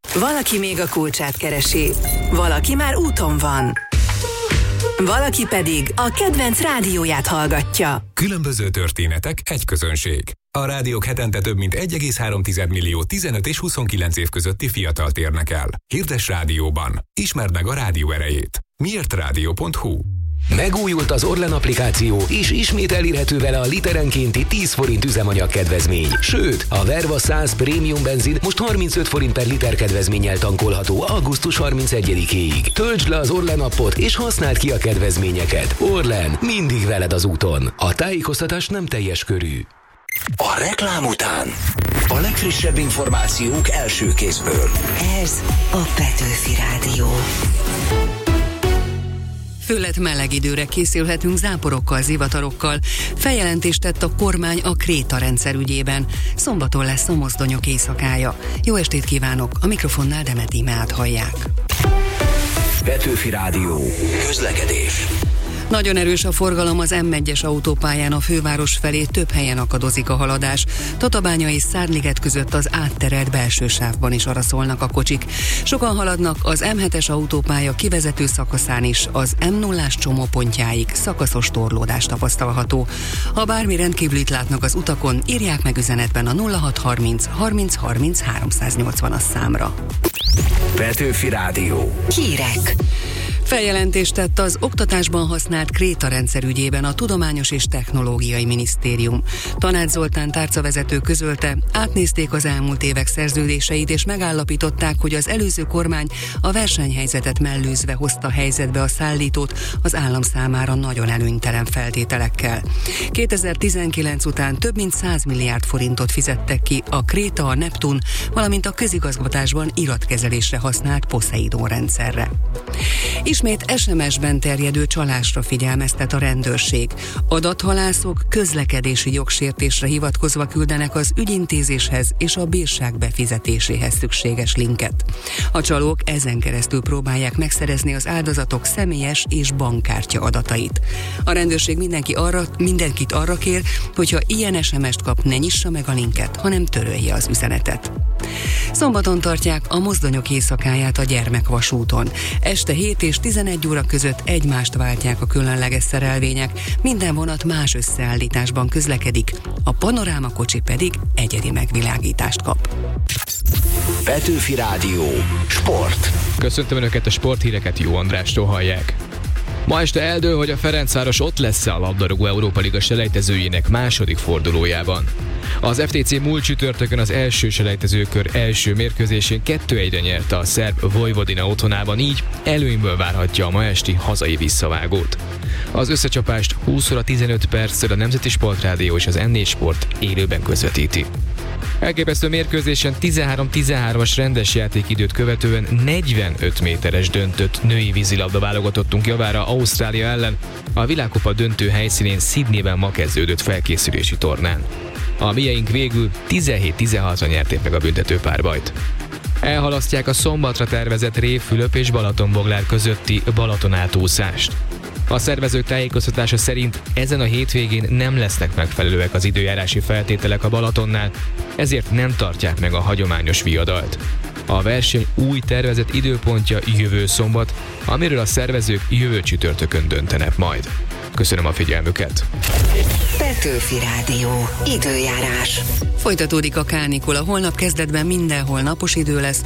Valaki még a kulcsát keresi, valaki már úton van, valaki pedig a kedvenc rádióját hallgatja. Különböző történetek, egy közönség. A rádiók hetente több mint 1,3 millió 15 és 29 év közötti fiatalt érnek el. Hirdess rádióban. Ismerd meg a rádió erejét. miértrádió.hu. Megújult az Orlen applikáció, és ismét elérhető vele a literenkénti 10 forint üzemanyag kedvezmény. Sőt, a Verva 100 Premium benzin most 35 forint per liter kedvezménnyel tankolható augusztus 31-éig. Töltsd le az Orlen appot, és használd ki a kedvezményeket. Orlen, mindig veled az úton. A tájékoztatás nem teljes körű. A reklám után a legfrissebb információk első kézből. Ez a Petőfi Rádió. Főlett meleg időre készülhetünk záporokkal, zivatarokkal. Feljelentést tett a kormány a Kréta rendszer ügyében. Szombaton lesz a mozdonyok éjszakája. Jó estét kívánok, a mikrofonnál Demet Ímeát hallják. Petőfi Rádió. Közlekedés. Nagyon erős a forgalom az M1-es autópályán a főváros felé, több helyen akadozik a haladás. Tatabánya és Szárliget között az átterelt belső sávban is araszolnak a kocsik. Sokan haladnak az M7-es autópálya kivezető szakaszán is, az M0-ás csomópontjáig szakaszos torlódás tapasztalható. Ha bármi rendkívülit látnak az utakon, írják meg üzenetben a 0630 30 30 380-as számra. Petőfi Rádió. Hírek. Feljelentést tett az oktatásban használt Kréta rendszer ügyében a Tudományos és Technológiai Minisztérium. Tanács Zoltán tárcavezető közölte, átnézték az elmúlt évek szerződéseit, és megállapították, hogy az előző kormány a versenyhelyzetet mellőzve hozta helyzetbe a szállítót az állam számára nagyon előnytelen feltételekkel. 2019 után több mint 100 milliárd forintot fizettek ki a Kréta, a Neptun, valamint a közigazgatásban iratkezelésre használt Poseidon rendszerre. Ismét SMS-ben terjedő csalásra figyelmeztet a rendőrség. Adathalászok közlekedési jogsértésre hivatkozva küldenek az ügyintézéshez és a bírság befizetéséhez szükséges linket. A csalók ezen keresztül próbálják megszerezni az áldozatok személyes és bankkártya adatait. A rendőrség mindenkit arra kér, hogyha ilyen SMS-t kap, ne nyissa meg a linket, hanem törölje az üzenetet. Szombaton tartják a mozdonyok éjszakáját a Gyermekvasúton. Este 7 és 11 óra között egymást váltják a különleges szerelvények, minden vonat más összeállításban közlekedik, a panorámakocsi pedig egyedi megvilágítást kap. Petőfi Rádió. Sport. Köszöntöm Önöket, a sporthíreket Jó Andrástól hallják. Ma este eldől, hogy a Ferencváros ott lesz-e a labdarúgó Európa Liga selejtezőjének második fordulójában. Az FTC múlt csütörtökön az első selejtezőkör első mérkőzésén 2-1-re nyerte a szerb Vojvodina otthonában, így előnyből várhatja a ma esti hazai visszavágót. Az összecsapást 20 óra 15 perccel a Nemzeti Sportrádió és az M4 Sport élőben közvetíti. Elképesztő mérkőzésen 13-13-as rendes játékidőt követően 45 méteres döntött női vízilabda válogatottunk javára Ausztrália ellen a világkupa döntő helyszínén Sydneyben ma kezdődött felkészülési tornán. A mieink végül 17-16-ra nyerték meg a büntető párbajt. Elhalasztják a szombatra tervezett Rév-Fülöp és Balatonboglár közötti Balaton átúszást. A szervezők tájékoztatása szerint ezen a hétvégén nem lesznek megfelelőek az időjárási feltételek a Balatonnál, ezért nem tartják meg a hagyományos viadalt. A verseny új tervezett időpontja jövő szombat, amiről a szervezők jövő csütörtökön döntenek majd. Köszönöm a figyelmüket! Petőfi Rádió. Időjárás. Folytatódik a kánikula, holnap kezdetben mindenhol napos idő lesz,